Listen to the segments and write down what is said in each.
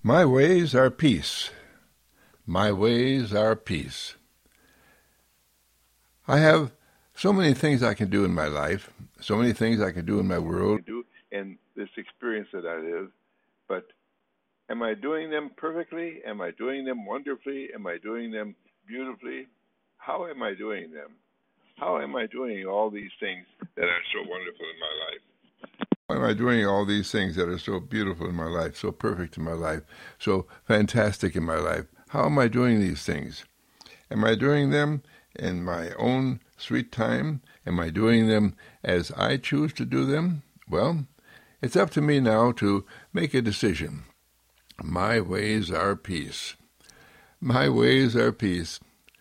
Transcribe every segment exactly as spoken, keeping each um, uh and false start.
My ways are peace. My ways are peace. I have so many things I can do in my life, so many things I can do in my world, do in this experience that I live, but am I doing them perfectly? Am I doing them wonderfully? Am I doing them beautifully? How am I doing them? How am I doing all these things that are so wonderful in my life? Why am I doing all these things that are so beautiful in my life, so perfect in my life, so fantastic in my life? How am I doing these things? Am I doing them in my own sweet time? Am I doing them as I choose to do them? Well, it's up to me now to make a decision. My ways are peace. My ways are peace.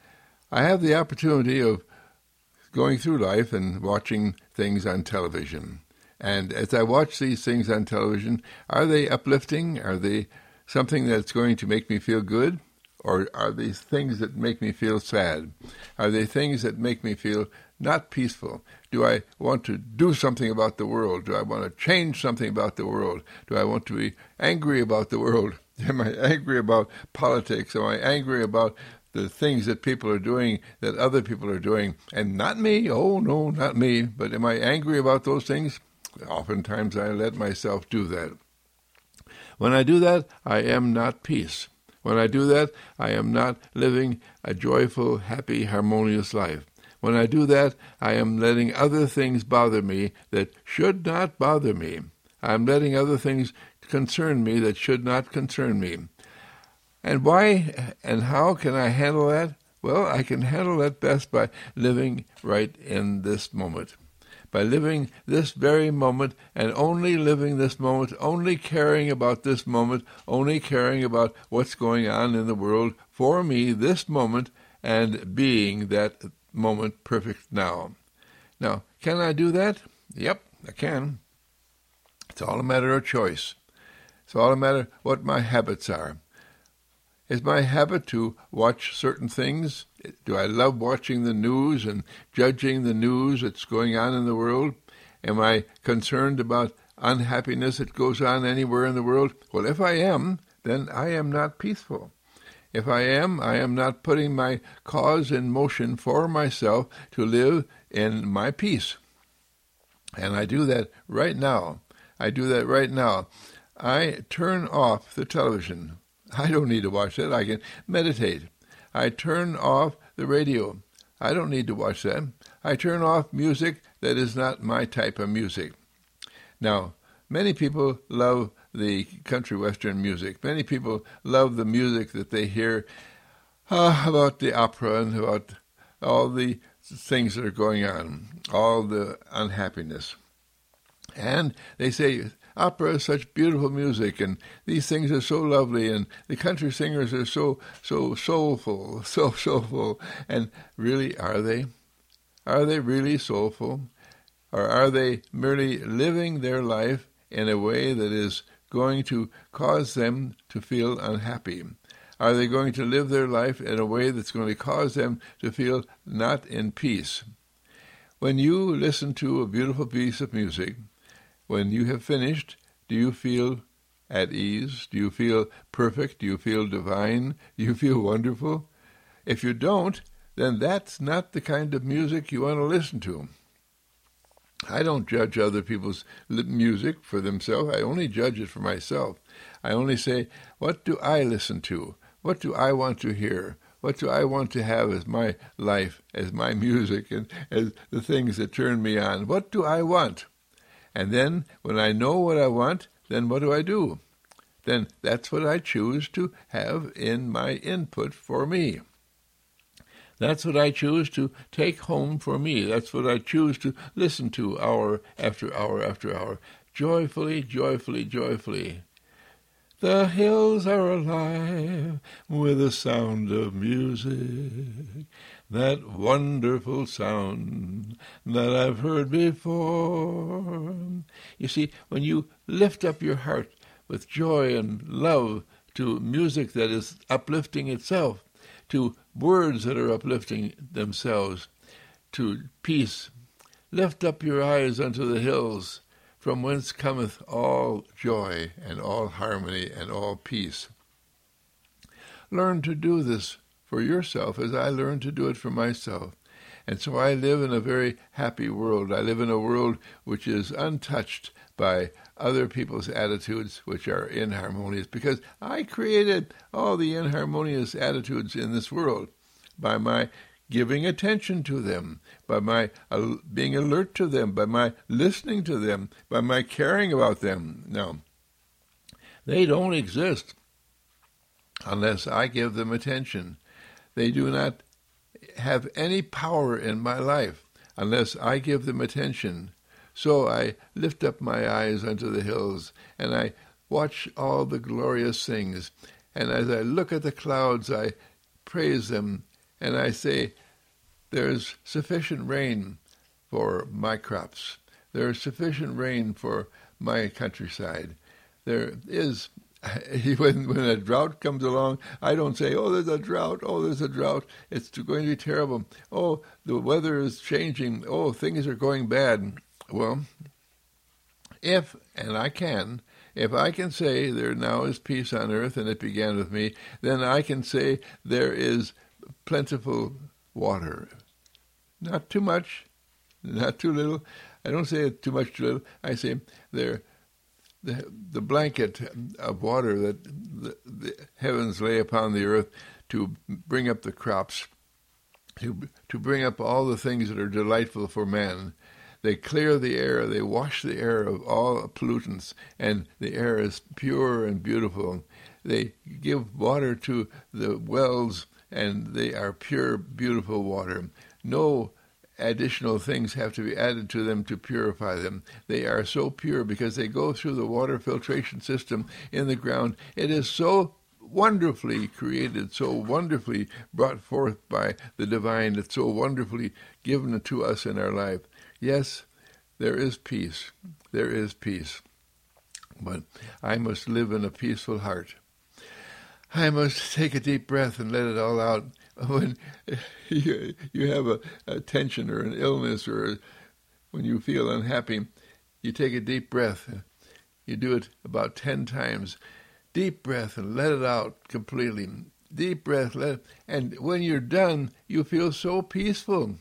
I have the opportunity of going through life and watching things on television. And as I watch these things on television, are they uplifting? Are they something that's going to make me feel good? Or are these things that make me feel sad? Are they things that make me feel not peaceful? Do I want to do something about the world? Do I want to change something about the world? Do I want to be angry about the world? Am I angry about politics? Am I angry about the things that people are doing, that other people are doing? And not me. Oh, no, not me. But am I angry about those things? Oftentimes I let myself do that. When I do that, I am not peace. When I do that, I am not living a joyful, happy, harmonious life. When I do that, I am letting other things bother me that should not bother me. I am letting other things concern me that should not concern me. And why and how can I handle that? Well, I can handle that best by living right in this moment. By living this very moment and only living this moment, only caring about this moment, only caring about what's going on in the world for me this moment and being that moment perfect now. Now, can I do that? Yep, I can. It's all a matter of choice. It's all a matter what my habits are. Is my habit to watch certain things? Do I love watching the news and judging the news that's going on in the world? Am I concerned about unhappiness that goes on anywhere in the world? Well, if I am, then I am not peaceful. If I am, I am not putting my cause in motion for myself to live in my peace. And I do that right now. I do that right now. I turn off the television. I don't need to watch that. I can meditate. I turn off the radio. I don't need to watch that. I turn off music that is not my type of music. Now, many people love the country western music. Many people love the music that they hear uh, about the opera and about all the things that are going on, all the unhappiness. And they say, opera is such beautiful music, and these things are so lovely, and the country singers are so so soulful, so soulful. And really, are they? Are they really soulful? Or are they merely living their life in a way that is going to cause them to feel unhappy? Are they going to live their life in a way that's going to cause them to feel not in peace? When you listen to a beautiful piece of music, when you have finished, do you feel at ease? Do you feel perfect? Do you feel divine? Do you feel wonderful? If you don't, then that's not the kind of music you want to listen to. I don't judge other people's music for themselves. I only judge it for myself. I only say, what do I listen to? What do I want to hear? What do I want to have as my life, as my music, and as the things that turn me on? What do I want? And then, when I know what I want, then what do I do? Then that's what I choose to have in my input for me. That's what I choose to take home for me. That's what I choose to listen to hour after hour after hour, joyfully, joyfully, joyfully. The hills are alive with the sound of music, that wonderful sound that I've heard before. You see, when you lift up your heart with joy and love to music that is uplifting itself, to words that are uplifting themselves, to peace, lift up your eyes unto the hills, from whence cometh all joy and all harmony and all peace. Learn to do this for yourself as I learned to do it for myself. And so I live in a very happy world. I live in a world which is untouched by other people's attitudes which are inharmonious, because I created all the inharmonious attitudes in this world by my giving attention to them, by my uh, being alert to them, by my listening to them, by my caring about them. Now, they don't exist unless I give them attention. They do not have any power in my life unless I give them attention. So I lift up my eyes unto the hills, and I watch all the glorious things. And as I look at the clouds, I praise them, and I say, there's sufficient rain for my crops. There's sufficient rain for my countryside. There is, when, when a drought comes along, I don't say, oh, there's a drought, oh, there's a drought. It's going to be terrible. Oh, the weather is changing. Oh, things are going bad. Well, if, and I can, if I can say there now is peace on earth and it began with me, then I can say there is plentiful water. Not too much, not too little. I don't say it too much, too little. I say there, the, the blanket of water that the, the heavens lay upon the earth to bring up the crops, to, to bring up all the things that are delightful for man. They clear the air, they wash the air of all pollutants, and the air is pure and beautiful. They give water to the wells, and they are pure, beautiful water. No additional things have to be added to them to purify them. They are so pure because they go through the water filtration system in the ground. It is so wonderfully created, so wonderfully brought forth by the divine. It's so wonderfully given to us in our life. Yes, there is peace. There is peace. But I must live in a peaceful heart. I must take a deep breath and let it all out. When you, you have a, a tension or an illness, or a, when you feel unhappy, you take a deep breath. You do it about ten times. Deep breath and let it out completely. Deep breath, let it, and when you're done, you feel so peaceful.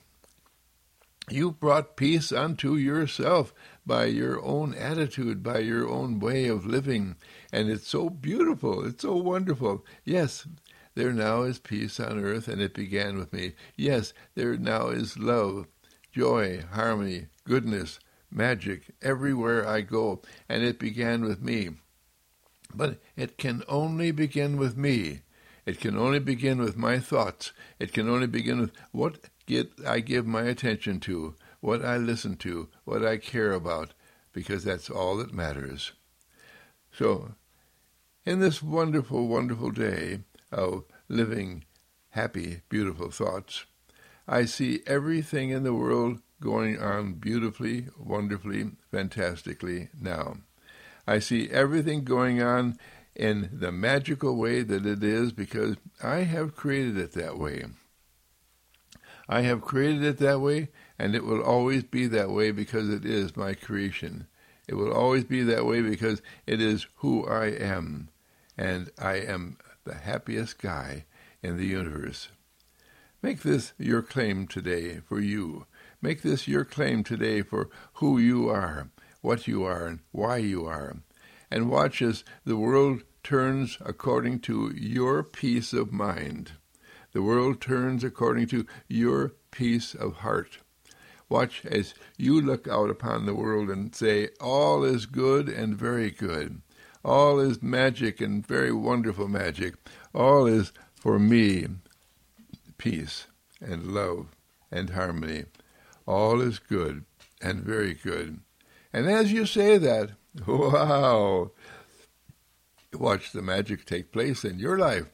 You brought peace unto yourself by your own attitude, by your own way of living. And it's so beautiful. It's so wonderful. Yes, there now is peace on earth, and it began with me. Yes, there now is love, joy, harmony, goodness, magic everywhere I go, and it began with me. But it can only begin with me. It can only begin with my thoughts. It can only begin with what get I give my attention to, what I listen to, what I care about, because that's all that matters. So, in this wonderful, wonderful day of living happy, beautiful thoughts, I see everything in the world going on beautifully, wonderfully, fantastically now. I see everything going on in the magical way that it is because I have created it that way. I have created it that way, and it will always be that way because it is my creation. It will always be that way because it is who I am, and I am the happiest guy in the universe. Make this your claim today for you. Make this your claim today for who you are, what you are, and why you are. And watch as the world turns according to your peace of mind. The world turns according to your peace of heart. Watch as you look out upon the world and say, all is good and very good. All is magic and very wonderful magic. All is, for me, peace and love and harmony. All is good and very good. And as you say that, wow, watch the magic take place in your life.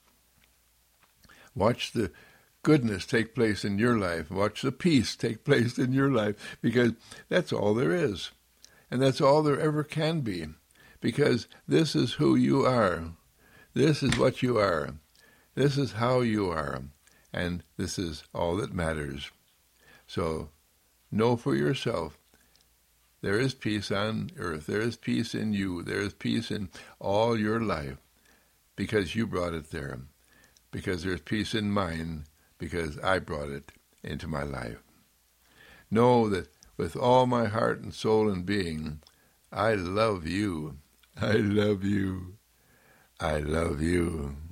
Watch the goodness take place in your life. Watch the peace take place in your life, because that's all there is. And that's all there ever can be, because this is who you are. This is what you are. This is how you are. And this is all that matters. So know for yourself There is peace on earth. There is peace in you. There is peace in all your life because you brought it there. Because there's peace in mine because I brought it into my life. Know that with all my heart and soul and being, I love you. I love you. I love you.